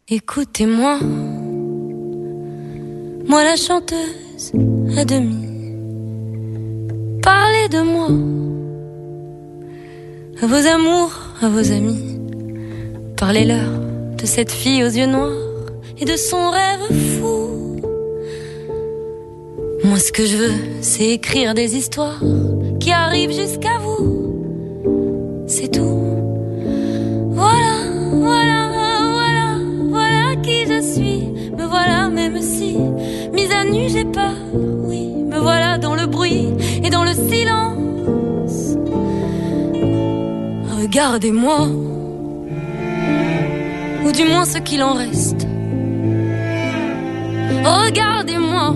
Écoutez-moi, moi la chanteuse à demi. Parlez de moi, à vos amours, à vos amis. Parlez-leur de cette fille aux yeux noirs et de son rêve fou. Moi ce que je veux, c'est écrire des histoires qui arrivent jusqu'à vous. C'est tout. Voilà, voilà, voilà, voilà qui je suis. Me voilà même si, mise à nu j'ai peur, oui. Me voilà dans le bruit et dans le silence. Regardez-moi, ou du moins ce qu'il en reste. Regardez-moi,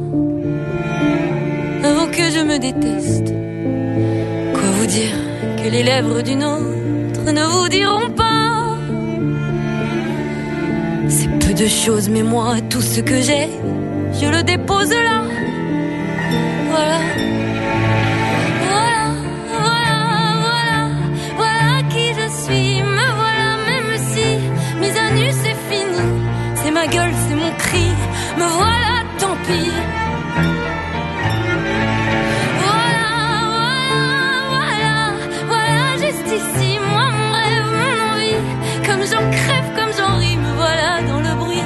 avant que je me déteste. Quoi vous dire que les lèvres d'une autre ne vous diront pas? C'est peu de choses, mais moi, tout ce que j'ai, je le dépose là. Voilà. Voilà, voilà, voilà, voilà qui je suis. Me voilà même si, mise à nu c'est fini. C'est ma gueule, c'est mon cri. Me voilà, tant pis. Ici, moi, mon rêve, mon envie, comme j'en crève, comme j'en ris, me voilà dans le bruit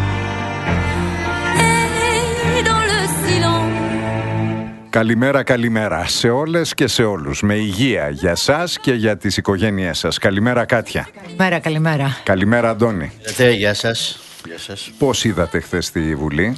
et dans le silence. Καλημέρα, καλημέρα σε όλες και σε όλους. Με υγεία για σας και για τις οικογένειές σας. Καλημέρα, Κάτια. Καλημέρα, καλημέρα. Καλημέρα, Αντώνη. Γεια σας. Γεια σας. Πώς είδατε χθες τη Βουλή?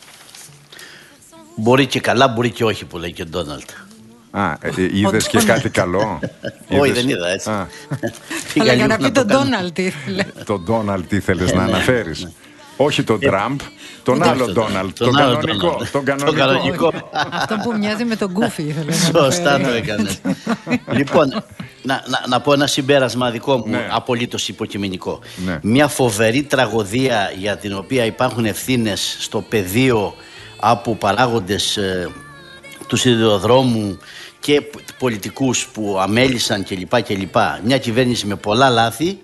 Μπορεί και καλά, μπορεί και όχι, που λέει και ο Ντόναλτ. Είδες και κάτι καλό? Όχι, δεν είδα έτσι. Αλλά για να πει τον Ντόναλτ ήθελε. Τον Ντόναλτ ήθελες να αναφέρεις? Όχι τον Τραμπ, τον άλλο Ντόναλτ, τον κανονικό. Αυτό που μοιάζει με τον Γκούφι ήθελε. Σωστά το έκανε. Λοιπόν, να πω ένα συμπέρασμα δικό μου, απολύτως υποκειμενικό. Μια φοβερή τραγωδία για την οποία υπάρχουν ευθύνες στο πεδίο από παράγοντες του σιδηροδρόμου και πολιτικούς που αμέλησαν κλπ. Μια κυβέρνηση με πολλά λάθη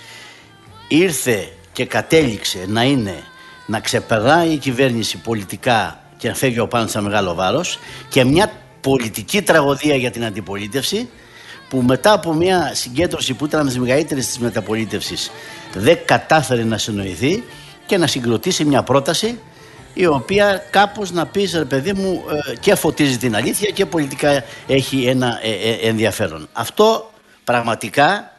ήρθε και κατέληξε να ξεπερνάει η κυβέρνηση πολιτικά και να φεύγει από πάνω σε μεγάλο βάρος, και μια πολιτική τραγωδία για την αντιπολίτευση που μετά από μια συγκέντρωση που ήταν από τις μεγαλύτερες της μεταπολίτευσης δεν κατάφερε να συνοηθεί και να συγκροτήσει μια πρόταση η οποία κάπως, να πεις ρε παιδί μου, και φωτίζει την αλήθεια και πολιτικά έχει ένα ενδιαφέρον. Αυτό πραγματικά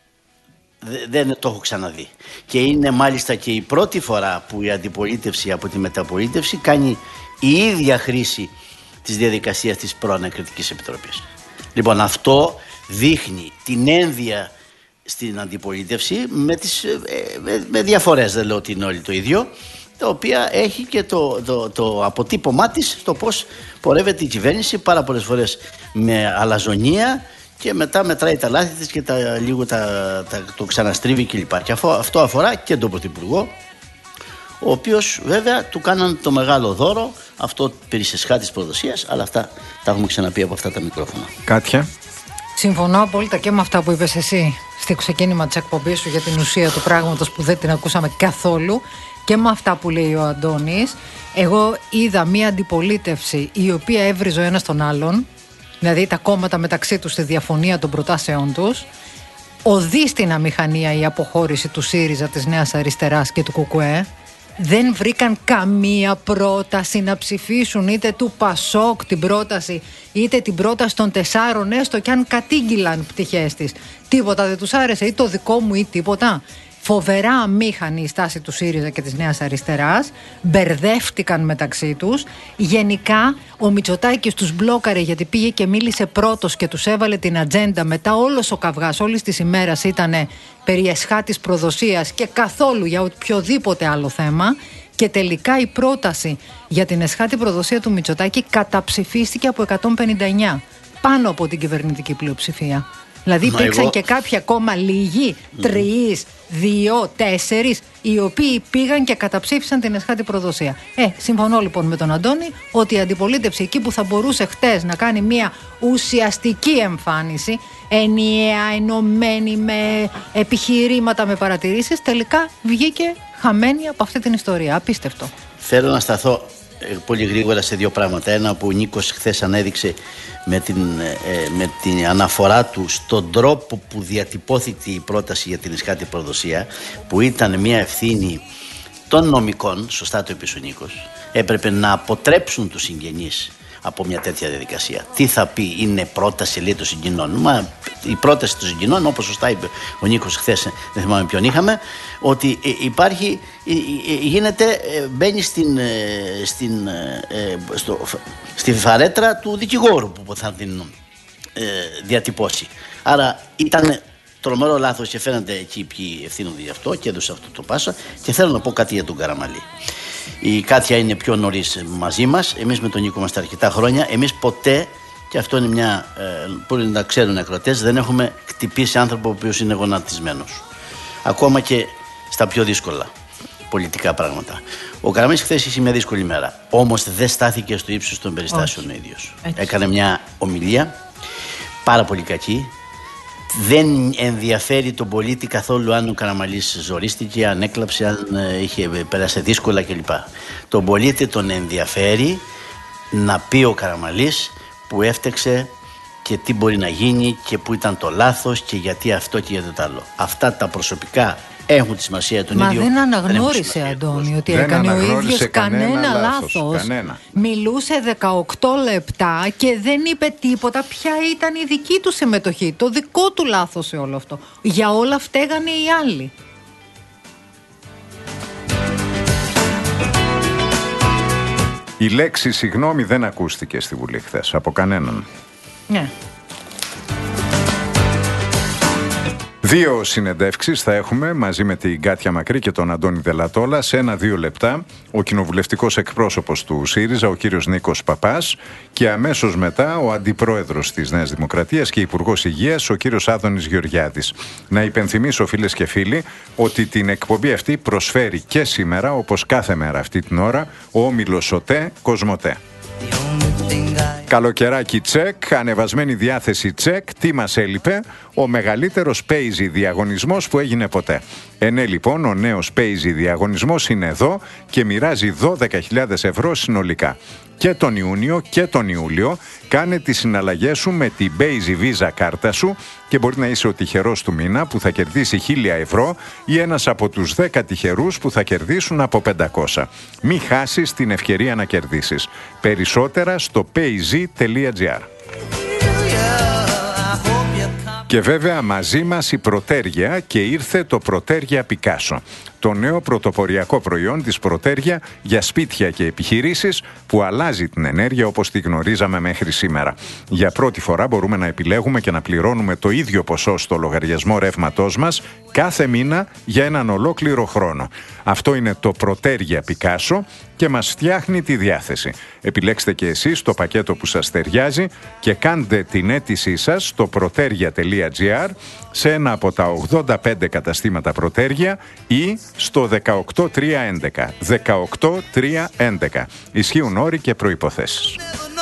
δεν το έχω ξαναδεί. Και είναι μάλιστα και η πρώτη φορά που η αντιπολίτευση από τη μεταπολίτευση κάνει η ίδια χρήση της διαδικασίας της προανακριτικής επιτροπής. Λοιπόν, αυτό δείχνει την ένδια στην αντιπολίτευση με διαφορές, δεν λέω ότι είναι όλοι το ίδιο, τα οποία έχει και το αποτύπωμά της στο πώς πορεύεται η κυβέρνηση, πάρα πολλές φορές με αλαζονία, και μετά μετράει τα λάθη της και λίγο το ξαναστρίβει κλπ. Και αυτό αφορά και τον Πρωθυπουργό, ο οποίος βέβαια του κάναν το μεγάλο δώρο, αυτό περί εσχάτης προδοσίας, αλλά αυτά τα έχουμε ξαναπεί από αυτά τα μικρόφωνα. Κάτια. Συμφωνώ απόλυτα και με αυτά που είπες εσύ στο ξεκίνημα της εκπομπής σου για την ουσία του πράγματος που δεν την ακούσαμε καθόλου, και με αυτά που λέει ο Αντώνης. Εγώ είδα μία αντιπολίτευση η οποία έβριζε ο ένας τον άλλον, δηλαδή τα κόμματα μεταξύ τους στη διαφωνία των προτάσεών τους. Οδεί στην αμηχανία η αποχώρηση του ΣΥΡΙΖΑ, της Νέας Αριστεράς και του ΚΚΕ. Δεν βρήκαν καμία πρόταση να ψηφίσουν, είτε του ΠΑΣΟΚ την πρόταση, είτε την πρόταση των 4, έστω και αν κατήγγυλαν πτυχές της. Τίποτα δεν τους άρεσε, ή το δικό μου ή τίποτα. Φοβερά αμήχανη η στάση του ΣΥΡΙΖΑ και της Νέας Αριστεράς, μπερδεύτηκαν μεταξύ τους. Γενικά ο Μητσοτάκης τους μπλόκαρε γιατί πήγε και μίλησε πρώτος και τους έβαλε την ατζέντα. Μετά όλος ο καυγάς όλης της ημέρας ήταν περί εσχάτης προδοσίας και καθόλου για οποιοδήποτε άλλο θέμα. Και τελικά η πρόταση για την εσχάτη προδοσία του Μητσοτάκη καταψηφίστηκε από 159, πάνω από την κυβερνητική πλειοψηφία. Δηλαδή υπήρξαν και κάποιοι ακόμα λίγοι, 3, 2, 4, οι οποίοι πήγαν και καταψήφισαν την εσχάτη προδοσία. Συμφωνώ λοιπόν με τον Αντώνη ότι η αντιπολίτευση εκεί που θα μπορούσε χτες να κάνει μια ουσιαστική εμφάνιση, ενιαία, ενωμένη, με επιχειρήματα, με παρατηρήσεις, τελικά βγήκε χαμένοι από αυτή την ιστορία. Απίστευτο. Θέλω να σταθώ πολύ γρήγορα σε δύο πράγματα. Ένα που ο Νίκος χθες ανέδειξε με την αναφορά του στον τρόπο που διατυπώθηκε η πρόταση για την εσχάτη προδοσία, που ήταν μια ευθύνη των νομικών, σωστά το είπε ο Νίκος, έπρεπε να αποτρέψουν τους συγγενείς από μια τέτοια διαδικασία. Τι θα πει, είναι πρόταση, λέει, των συγγενών? Μα η πρόταση των συγγενών, όπως σωστά είπε ο Νίκος χθες, δεν θυμάμαι ποιον είχαμε, ότι υπάρχει, μπαίνει στη φαρέτρα του δικηγόρου που θα την διατυπώσει. Άρα ήταν τρομερό λάθος και φαίνεται εκεί ποιοι ευθύνονται γι' αυτό και έδωσε αυτό το πάσα. Και θέλω να πω κάτι για τον Καραμαλή. Η Κάτια είναι πιο νωρίς μαζί μας. Εμείς με τον Νίκο είμαστε αρκετά χρόνια. Εμείς ποτέ, και αυτό είναι μια που να ξέρουν οι ακροατές, δεν έχουμε χτυπήσει άνθρωπο ο οποίος είναι γονατισμένος. Ακόμα και στα πιο δύσκολα πολιτικά πράγματα. Ο Καραμαλής χθες είχε μια δύσκολη μέρα. Όμως δεν στάθηκε στο ύψος των περιστάσεων ο ίδιος. Έκανε μια ομιλία πάρα πολύ κακή. Δεν ενδιαφέρει τον πολίτη καθόλου αν ο Καραμαλής ζορίστηκε, αν έκλαψε, αν είχε πέρασει δύσκολα κλπ. Τον πολίτη τον ενδιαφέρει να πει ο Καραμαλής που έφτεξε και τι μπορεί να γίνει και που ήταν το λάθος και γιατί αυτό και γιατί το άλλο. Αυτά τα προσωπικά έχουν τη σημασία τον ίδιο. Μα δεν αναγνώρισε, Αντώνη, ότι έκανε ο ίδιος κανένα λάθος. Μιλούσε 18 λεπτά και δεν είπε τίποτα ποια ήταν η δική του συμμετοχή, το δικό του λάθος σε όλο αυτό. Για όλα φταίγανε οι άλλοι. Η λέξη συγγνώμη δεν ακούστηκε στη Βουλή χθες από κανέναν. Ναι. Δύο συνεντεύξεις θα έχουμε μαζί με την Κάτια Μακρύ και τον Αντώνη Δελατόλα. Σε 1-2 λεπτά ο κοινοβουλευτικός εκπρόσωπος του ΣΥΡΙΖΑ, ο κύριος Νίκος Παπάς, και αμέσως μετά ο αντιπρόεδρος της Νέας Δημοκρατίας και υπουργός Υγείας, ο κύριος Άδωνης Γεωργιάδης. Να υπενθυμίσω, φίλες και φίλοι, ότι την εκπομπή αυτή προσφέρει και σήμερα, όπως κάθε μέρα αυτή την ώρα, ο όμιλος ΟΤΕ Κοσμοτέ. Καλοκαιράκι τσεκ, ανεβασμένη διάθεση τσεκ, τι μας έλειπε? Ο μεγαλύτερος Paisy διαγωνισμός που έγινε ποτέ. Ναι, λοιπόν, ο νέος Paisy διαγωνισμός είναι εδώ και μοιράζει 12.000 ευρώ συνολικά. Και τον Ιούνιο και τον Ιούλιο κάνε τις συναλλαγές σου με την Paisy Visa κάρτα σου και μπορεί να είσαι ο τυχερός του μήνα που θα κερδίσει 1.000 ευρώ ή ένας από τους 10 τυχερούς που θα κερδίσουν από 500. Μη χάσεις την ευκαιρία να κερδίσεις. Περισσότερα στο payz.gr. Και βέβαια μαζί μας η Πρωτέργεια και ήρθε το Πρωτέργεια Πικάσο. Το νέο πρωτοποριακό προϊόν της Πρωτέργεια για σπίτια και επιχειρήσεις που αλλάζει την ενέργεια όπως τη γνωρίζαμε μέχρι σήμερα. Για πρώτη φορά μπορούμε να επιλέγουμε και να πληρώνουμε το ίδιο ποσό στο λογαριασμό ρεύματός μας κάθε μήνα για έναν ολόκληρο χρόνο. Αυτό είναι το Πρωτέργεια Πικάσο και μας φτιάχνει τη διάθεση. Επιλέξτε και εσείς το πακέτο που σας ταιριάζει και κάντε την αίτησή σας στο protergia.gr σε ένα από τα 85 καταστήματα Πρωτέργεια ή στο 18311. 18311. Ισχύουν όροι και προϋποθέσεις.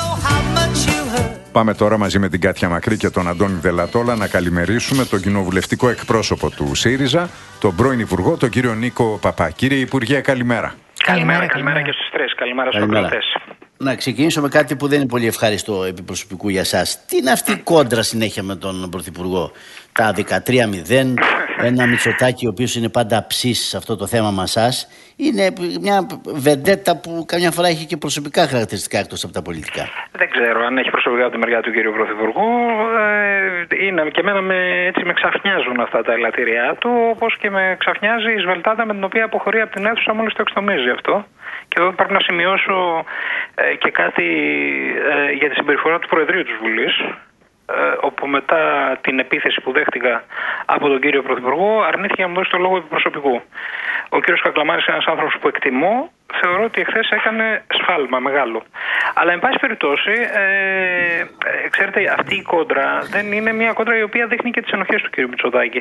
Πάμε τώρα μαζί με την Κάτια Μακρύ και τον Αντώνη Δελατόλα να καλημερίσουμε τον κοινοβουλευτικό εκπρόσωπο του ΣΥΡΙΖΑ, τον πρώην Υπουργό, τον κύριο Νίκο Παπά. Κύριε Υπουργέ, καλημέρα. Καλημέρα και στους τρεις. Καλημέρα στους ακροατές. Να ξεκινήσω με κάτι που δεν είναι πολύ ευχάριστο επί προσωπικού για σας. Τι είναι αυτή η κόντρα συνέχεια με τον Πρωθυπουργό? Τα 13-0, ένα Μητσοτάκη ο οποίος είναι πάντα ψής σε αυτό το θέμα με εσάς. Είναι μια βεντέτα που καμιά φορά έχει και προσωπικά χαρακτηριστικά εκτός από τα πολιτικά. Δεν ξέρω αν έχει προσωπικά από τη μεριά του κύριου Πρωθυπουργού. Είναι και εμένα με ξαφνιάζουν αυτά τα ελαττήριά του, όπως και με ξαφνιάζει η σβελτάδα με την οποία αποχωρεί από την αίθουσα μόλις το εξτομίζει αυτό. Και εδώ πρέπει να σημειώσω και κάτι για τη συμπεριφορά του Προεδρείου της Βουλής, όπου μετά την επίθεση που δέχτηκα από τον κύριο Πρωθυπουργό αρνήθηκε να μου δώσει το λόγο επί προσωπικού. Ο κύριος Κακλαμάρης είναι ένας άνθρωπος που εκτιμώ. Θεωρώ ότι εχθές έκανε σφάλμα μεγάλο. Αλλά εν πάση περιπτώσει, ξέρετε, αυτή η κόντρα δεν είναι μια κόντρα η οποία δείχνει και τις ενοχές του κύριου Μητσοτάκη.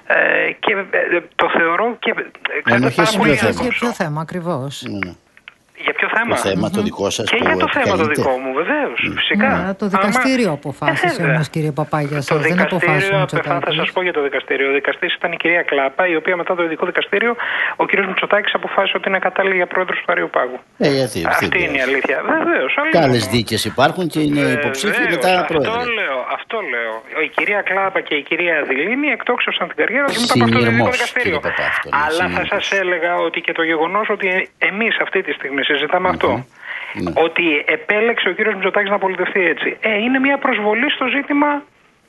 Και το θεωρώ και... Ενοχές για ποιο θέμα ακριβώς? Για ποιο θέμα? Το θέμα το δικό σας. Και για το θέμα το δικό μου, βεβαίως. Φυσικά. Το δικαστήριο αποφάσισε όμως, κύριε Παπάγια, σας. Δεν αποφάσισε ο Μητσοτάκης. Θα σας πω για το δικαστήριο. Ο δικαστής ήταν η κυρία Κλάπα, η οποία μετά το ειδικό δικαστήριο ο κύριος Μητσοτάκης αποφάσισε ότι είναι κατάλληλη για πρόεδρος του Αριοπάγου. Αυτή είναι η αλήθεια. Βεβαίως. Άλλες δίκες υπάρχουν και είναι υποψήφιοι μετά πρόεδροι. Αυτό λέω. Η κυρία Κλάπα και η κυρία Δηλίνη εκτόξευσαν την καριέρα τους μετά από αυτό το ειδικό δικαστήριο. Αλλά θα σας έλεγα ότι και το γεγονός ότι εμείς αυτή τη στιγμή συζητάμε αυτό, ότι επέλεξε ο κύριος Μητσοτάκης να πολιτευτεί έτσι, είναι μια προσβολή στο ζήτημα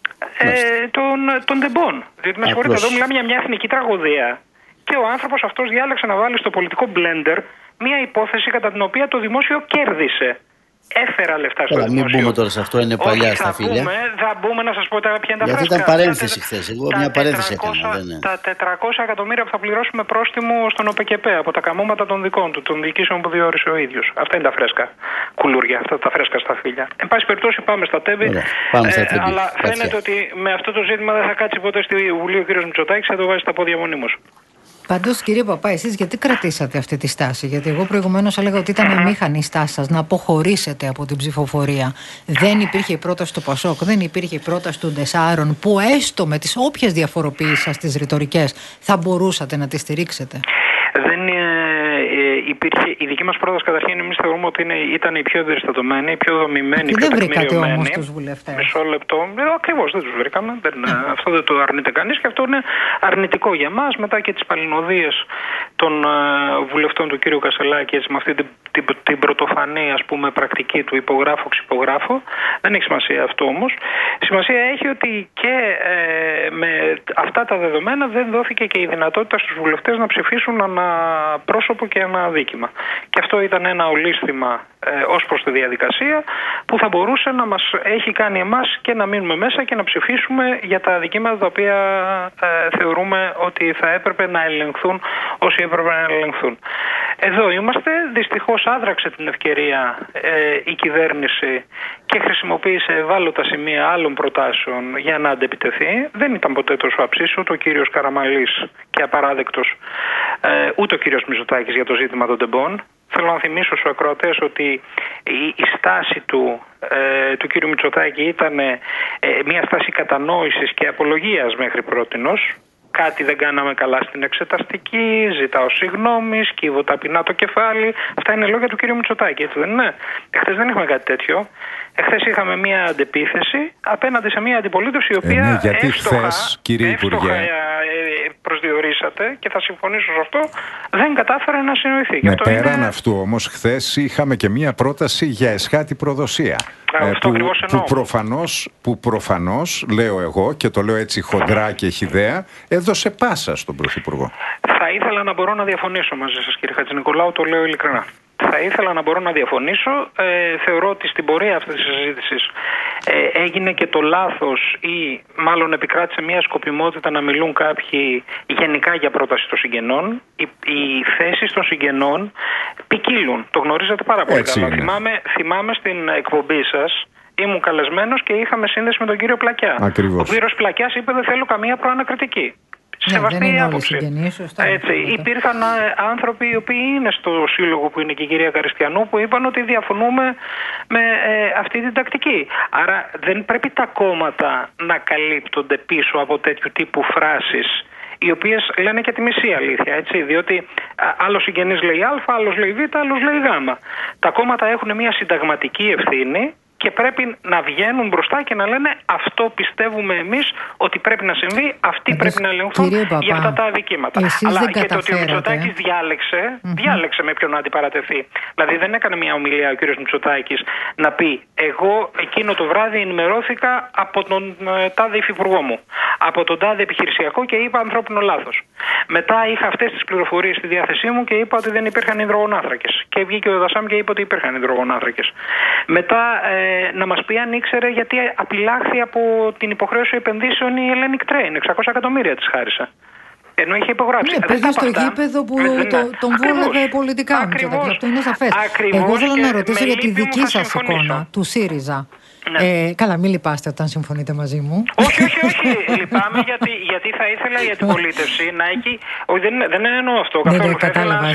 των τεμπών. Διότι με συγχωρείτε, εδώ μιλάμε για μια εθνική τραγωδία και ο άνθρωπος αυτός διάλεξε να βάλει στο πολιτικό blender μια υπόθεση κατά την οποία το δημόσιο κέρδισε. Έφερα λεφτά στο δημόσιο. Μην πούμε τώρα σε αυτό, είναι παλιά στα φίλια. Θα μπούμε να σας πω ποια είναι τα φράσκα. Γιατί ήταν παρένθεση χθες. Εγώ μια παρένθεση έκανα. Τα 400 εκατομμύρια που θα πληρώσουμε πρόστιμο στον ΟΠΕΚΕΠΕ από τα καμώματα των δικών του, των διοικήσεων που διόρισε ο ίδιος. Αυτά είναι τα φρέσκα κουλούρια, αυτά τα φρέσκα στα φίλια. Εν πάση περιπτώσει, πάμε στα τέμπη. Αλλά φαίνεται ότι με αυτό το ζήτημα δεν θα κάτσει ποτέ στη Βουλή ο κ. Μητσοτάκης, θα το βάζει στα πόδια μονίμως. Πάντως, κύριε Παπά, εσείς γιατί κρατήσατε αυτή τη στάση? Γιατί εγώ προηγουμένως έλεγα ότι ήταν αμήχανη η στάση σας να αποχωρήσετε από την ψηφοφορία. Δεν υπήρχε η πρόταση του Πασόκ, δεν υπήρχε η πρόταση του Ντεσάρων, που έστω με τις όποιες διαφοροποιήσεις σας τις ρητορικές θα μπορούσατε να τις στηρίξετε. Δεν υπήρχε. Η δική μας πρόταση, καταρχήν, εμείς θεωρούμε ότι ήταν η πιο εμπεριστατωμένη, η πιο δομημένη, η πιο τεκμηριωμένη. Δεν βρήκατε όμως τους βουλευτές. Μισό λεπτό. Ακριβώς, δεν τους βρήκαμε. Αυτό δεν το αρνείται κανείς και αυτό είναι αρνητικό για μας. Μετά και τις παλινοδίες των βουλευτών του κ. Κασελάκη, έτσι, με αυτή την πρωτοφανή, ας πούμε, πρακτική του υπογράφω-ξυπογράφω. Δεν έχει σημασία αυτό όμως. Σημασία έχει ότι και με αυτά τα δεδομένα δεν δόθηκε και η δυνατότητα στους βουλευτές να ψηφίσουν ανά πρόσωπο και ανά δίκημα. Και αυτό ήταν ένα ολίσθημα ως προς τη διαδικασία που θα μπορούσε να μας έχει κάνει εμάς και να μείνουμε μέσα και να ψηφίσουμε για τα δικήματα τα οποία θεωρούμε ότι θα έπρεπε να ελεγχθούν όσοι έπρεπε να ελεγχθούν. Εδώ είμαστε. Δυστυχώς άδραξε την ευκαιρία η κυβέρνηση και χρησιμοποίησε ευάλωτα σημεία άλλων προτάσεων για να αντεπιτεθεί. Δεν ήταν ποτέ τόσο αψής ούτε ο κύριος Καραμαλής και απαράδεκτος, ούτε ο κύριος Μητσοτάκης για το ζήτημα των τεμπών. Θέλω να θυμίσω στους ακροατές ότι η στάση του κύριου Μητσοτάκη ήταν μια στάση κατανόησης και απολογίας μέχρι πρότινος. Κάτι δεν κάναμε καλά στην εξεταστική, ζητάω συγγνώμη, σκύβω ταπεινά το κεφάλι. Αυτά είναι λόγια του κύριου Μητσοτάκη, έτσι δεν είναι? Εχθές δεν είχαμε κάτι τέτοιο. Εχθές είχαμε μια αντεπίθεση απέναντι σε μια αντιπολίτευση η οποία γιατί χθες, κύριε Υπουργέ, προσδιορίσατε και θα συμφωνήσω σε αυτό, δεν κατάφερε να συνοηθεί. Πέραν αυτού όμως, χθες είχαμε και μια πρόταση για εσχάτη προδοσία. Που προφανώς, λέω εγώ και το λέω έτσι χοντρά και χυδαία, έδωσε πάσα στον Πρωθυπουργό. Θα ήθελα να μπορώ να διαφωνήσω μαζί σας, κύριε Χατζηνικολάου, το λέω ειλικρινά. Θα ήθελα να μπορώ να διαφωνήσω. Θεωρώ ότι στην πορεία αυτής της συζήτησης έγινε και το λάθος ή μάλλον επικράτησε μια σκοπιμότητα να μιλούν κάποιοι γενικά για πρόταση των συγγενών. Οι θέσεις των συγγενών ποικίλουν. Το γνωρίζετε πάρα πολύ καλά. Θυμάμαι στην εκπομπή σας. Ήμουν καλεσμένος και είχαμε σύνδεση με τον κύριο Πλακιά. Ακριβώς. Ο κύριος Πλακιάς είπε: δεν θέλω καμία προανακριτική. Σεβαστή άποψη. Υπήρχαν άνθρωποι οι οποίοι είναι στο σύλλογο που είναι και η κυρία Καριστιανού που είπαν ότι διαφωνούμε με αυτή την τακτική. Άρα δεν πρέπει τα κόμματα να καλύπτονται πίσω από τέτοιου τύπου φράσεις οι οποίες λένε και τη μισή αλήθεια, έτσι, διότι άλλος συγγενής λέει Α, άλλος λέει Β, άλλος λέει Γ. Τα κόμματα έχουν μια συνταγματική ευθύνη και πρέπει να βγαίνουν μπροστά και να λένε αυτό πιστεύουμε εμείς ότι πρέπει να συμβεί, αυτοί πρέπει να ελεγχθούν για αυτά τα αδικήματα. Αλλά και το ότι ο Μητσοτάκης διάλεξε με ποιον να αντιπαρατεθεί. Δηλαδή δεν έκανε μια ομιλία ο κύριος Μητσοτάκης να πει εγώ εκείνο το βράδυ ενημερώθηκα από τον τάδε υφυπουργό μου, από τον τάδε επιχειρησιακό και είπα ανθρώπινο λάθος. Μετά είχα αυτές τις πληροφορίες στη διάθεσή μου και είπα ότι δεν υπήρχαν υδρογονάνθρακες. Και βγήκε ο Δασάμ και είπε ότι υπήρχαν υδρογονάνθρακες. Μετά να μας πει αν ήξερε γιατί απειλάχθη από την υποχρέωση επενδύσεων η Hellenic Train. 600 εκατομμύρια της χάρισε. Ενώ είχε υπογράψει. Ναι, πήγε στο γήπεδο που τον βόλευε πολιτικά. Αυτό είναι σαφές. Εγώ θέλω να ρωτήσω για τη δική σας εικόνα του ΣΥΡΙΖΑ. Ναι. Καλά, μην λυπάστε όταν συμφωνείτε μαζί μου. Όχι. Λυπάμαι γιατί θα ήθελα η αντιπολίτευση να έχει. Όχι, δεν εννοώ αυτό. Ναι, κατάλαβα.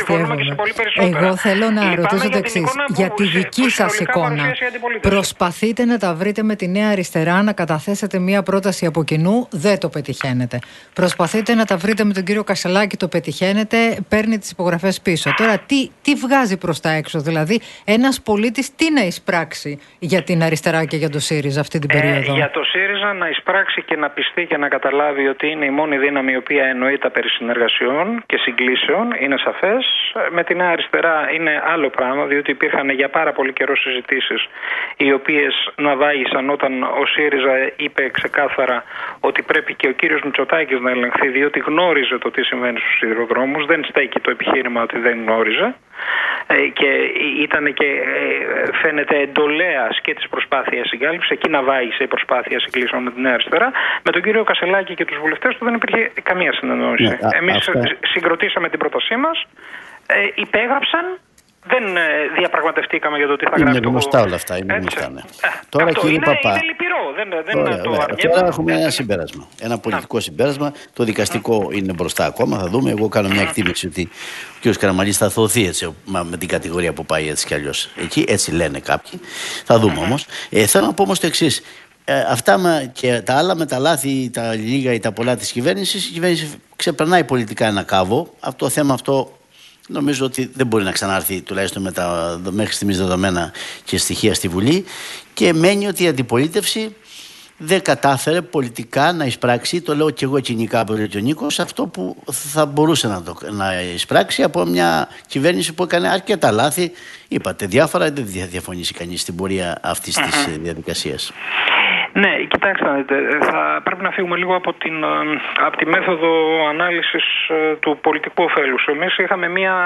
Εγώ θέλω να ρωτήσω το εξής. Για τη δική σας εικόνα, προσπαθείτε να τα βρείτε με τη Νέα Αριστερά, να καταθέσετε μία πρόταση από κοινού, δεν το πετυχαίνετε. Προσπαθείτε να τα βρείτε με τον κύριο Κασελάκη, το πετυχαίνετε, παίρνει τις υπογραφές πίσω. Τώρα, τι βγάζει προς τα έξω, δηλαδή, ένας πολίτης τι να εισπράξει για την αριστερά και για το ΣΥΡΙΖΑ αυτή την περίοδο? Για το ΣΥΡΙΖΑ να εισπράξει και να πιστεί και να καταλάβει ότι είναι η μόνη δύναμη η οποία εννοεί τα περί συνεργασιών και συγκλήσεων, είναι σαφές. Με την αριστερά είναι άλλο πράγμα, διότι υπήρχαν για πάρα πολύ καιρό συζητήσεις οι οποίες ναυάγησαν όταν ο ΣΥΡΙΖΑ είπε ξεκάθαρα ότι πρέπει και ο κύριος Μητσοτάκης να ελεγχθεί, διότι γνώριζε το τι συμβαίνει στους σιδηροδρόμους. Δεν στέκει το επιχείρημα ότι δεν γνώριζε. Και ήταν και φαίνεται εντολέας και της προσπάθειας συγκάλυψης. Εκεί ναυάγησε η προσπάθεια συγκλήσεων με την Νέα Αριστερά. Με τον κύριο Κασελάκη και τους βουλευτές του δεν υπήρχε καμία συνεννόηση. Εμείς συγκροτήσαμε την πρότασή μας, υπέγραψαν. Δεν διαπραγματευτήκαμε για το τι θα γράψει. Είναι γνωστά όλα αυτά. Τώρα, κύριε Παπά, είναι λυπηρό. Τώρα έχουμε ένα συμπέρασμα. Ένα πολιτικό συμπέρασμα. Το δικαστικό είναι μπροστά ακόμα. Θα δούμε. Εγώ κάνω μια εκτίμηση ότι ο κ. Καραμανλής θα θωθεί έτσι, με την κατηγορία που πάει έτσι κι αλλιώς. Εκεί έτσι λένε κάποιοι. Θα δούμε όμως. Θέλω να πω όμως το εξής. Αυτά και τα άλλα με τα λάθη, τα λίγα ή τα πολλά της κυβέρνησης, η κυβέρνηση ξεπερνάει πολιτικά ένα κάβο. Αυτό το θέμα αυτό. Νομίζω ότι δεν μπορεί να ξανάρθει τουλάχιστον με τα μέχρι στιγμής δεδομένα και στοιχεία στη Βουλή, και μένει ότι η αντιπολίτευση δεν κατάφερε πολιτικά να εισπράξει, το λέω και εγώ κοινικά από ο Νίκος, αυτό που θα μπορούσε να εισπράξει από μια κυβέρνηση που έκανε αρκετά λάθη. Είπατε διάφορα, δεν διαφωνήσει κανείς στην πορεία αυτής της διαδικασίας. Ναι, κοιτάξτε, θα πρέπει να φύγουμε λίγο από τη μέθοδο ανάλυσης του πολιτικού ωφέλους. Εμείς είχαμε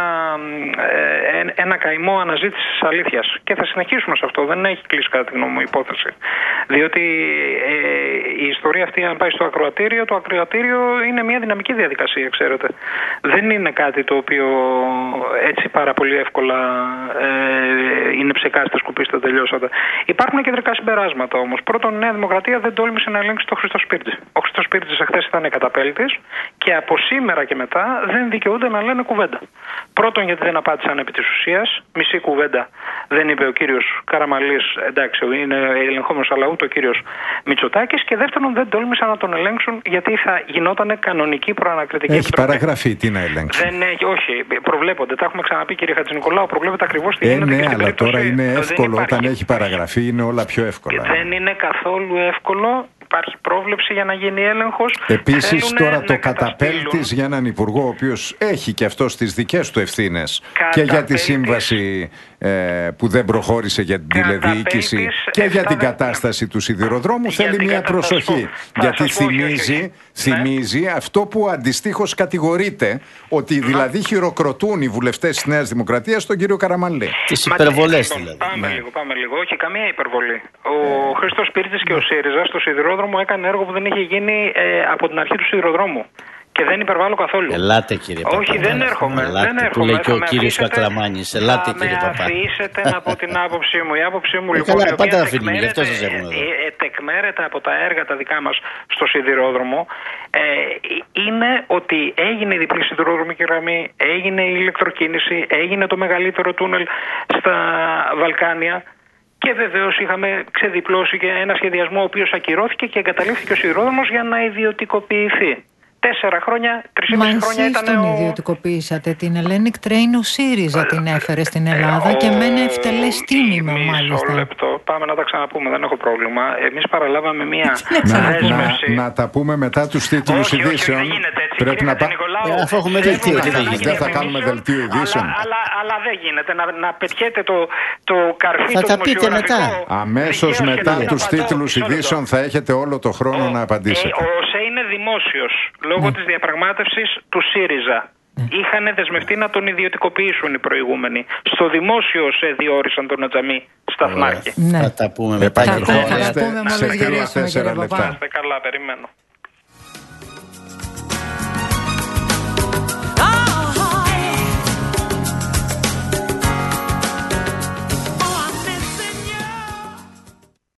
ένα καημό αναζήτησης της αλήθειας και θα συνεχίσουμε σε αυτό. Δεν έχει κλείσει κατά τη γνώμη μου υπόθεση. Διότι η ιστορία αυτή, αν πάει στο ακροατήριο, το ακροατήριο είναι μια δυναμική διαδικασία, ξέρετε. Δεν είναι κάτι το οποίο έτσι πάρα πολύ εύκολα είναι ψεκάστε, σκουπίστε, τελειώσατε. Υπάρχουν κεντρικά συμπεράσματα όμως. Πρώτον, Νέα Δημοκρατία δεν τόλμησε να ελέγξει τον Χρήστο Σπίρτζη. Ο Χρήστος Σπίρτζης εχθές ήταν καταπέλτης και από σήμερα και μετά δεν δικαιούνται να λένε κουβέντα. Πρώτον, γιατί δεν απάντησαν επί της ουσίας. Μισή κουβέντα δεν είπε ο κύριος Καραμανλής, εντάξει, είναι ελεγχόμενος, αλλά ούτε ο κύριος Μητσοτάκης. Και δεύτερον, δεν τόλμησαν να τον ελέγξουν γιατί θα γινόταν κανονική προανακριτική επιτροπή. Έχει παραγραφεί, τι να ελέγξουν? Δεν έχει, όχι, προβλέπονται. Τα έχουμε ξαναπεί, κύριε Χατζηνικολάου, προβλέπεται ακριβώς τι γίνεται. Ναι, αλλά τώρα είναι εύκολο. Όταν έχει παραγραφεί, είναι όλα πιο εύκολα. Δεν είναι καθόλου εύκολο. Υπάρχει πρόβλεψη για να γίνει έλεγχος. Επίσης, τώρα το καταπέλτης για έναν υπουργό, ο οποίος έχει και αυτός τις δικές του ευθύνες και για τη σύμβαση που δεν προχώρησε για την τηλεδιοίκηση και για την κατάσταση του σιδηροδρόμου, θέλει μια προσοχή. Γιατί θυμίζει αυτό που αντιστοίχως κατηγορείται, ότι δηλαδή χειροκροτούν οι βουλευτές της Νέας Δημοκρατίας στον κύριο Καραμανλή. Τις υπερβολές δηλαδή. Πάμε λίγο. Όχι καμία υπερβολή. Ο Χρήστος Σπίρτζης και ο ΣΥΡΙΖΑ στο σιδηρόδρομο έκανε έργο που δεν είχε γίνει από την αρχή του σιδηροδρόμου. Και δεν υπερβάλλω καθόλου. Ελάτε, κύριε Παπά. Όχι, δεν έρχομαι. Που λέει και ο κύριος Κακλαμάνης. Ελάτε, κύριε Παπά. Θα με αφήσετε να πω την άποψή μου. Η άποψή μου λοιπόν, η οποία τεκμέρεται από τα έργα τα δικά μας στο σιδηρόδρομο, είναι ότι έγινε η διπλή σιδηροδρομική γραμμή, έγινε η ηλεκτροκίνηση, έγινε το μεγαλύτερο τούνελ στα Βαλκάνια. Και βεβαίως είχαμε ξεδιπλώσει και ένα σχεδιασμό ο οποίος ακυρώθηκε και εγκαταλείφθηκε ο σιδηρόδρομος για να ιδιωτικοποιηθεί. 4 χρόνια, 3,5 χρόνια ήταν τον ιδιωτικοποιήσατε την Hellenic Train, ο ΣΥΡΙΖΑ την έφερε στην Ελλάδα και με ένα ευτελές τίμημα μάλιστα. Μισό λεπτό, πάμε να τα ξαναπούμε, δεν έχω πρόβλημα. Εμείς παραλάβαμε μια δέσμευση. Να τα πούμε μετά τους τίτλους ειδήσεων. Πρέπει να πάμε. Αφού έχουμε δελτίο, δεν θα κάνουμε δελτίο ειδήσεων. Αλλά δεν γίνεται να πετιέται το καρφί του δημοσιογραφικού. Θα τα πείτε μετά. Αμέσως μετά τους τίτλους ειδήσεων θα έχετε όλο το χρόνο να απαντήσετε. Ο ΟΣΕ είναι δημόσιος λόγω της διαπραγμάτευσης του ΣΥΡΙΖΑ. Είχαν δεσμευτεί να τον ιδιωτικοποιήσουν οι προηγούμενοι. Στο δημόσιο ΟΣΕ διόρισαν τον Ατζαμί σταθμάρχη. Θα τα πούμε μετά. Θα τα πούμε μόλις γυρίσουμε, κύριε Παπά. Καλά, περιμένω.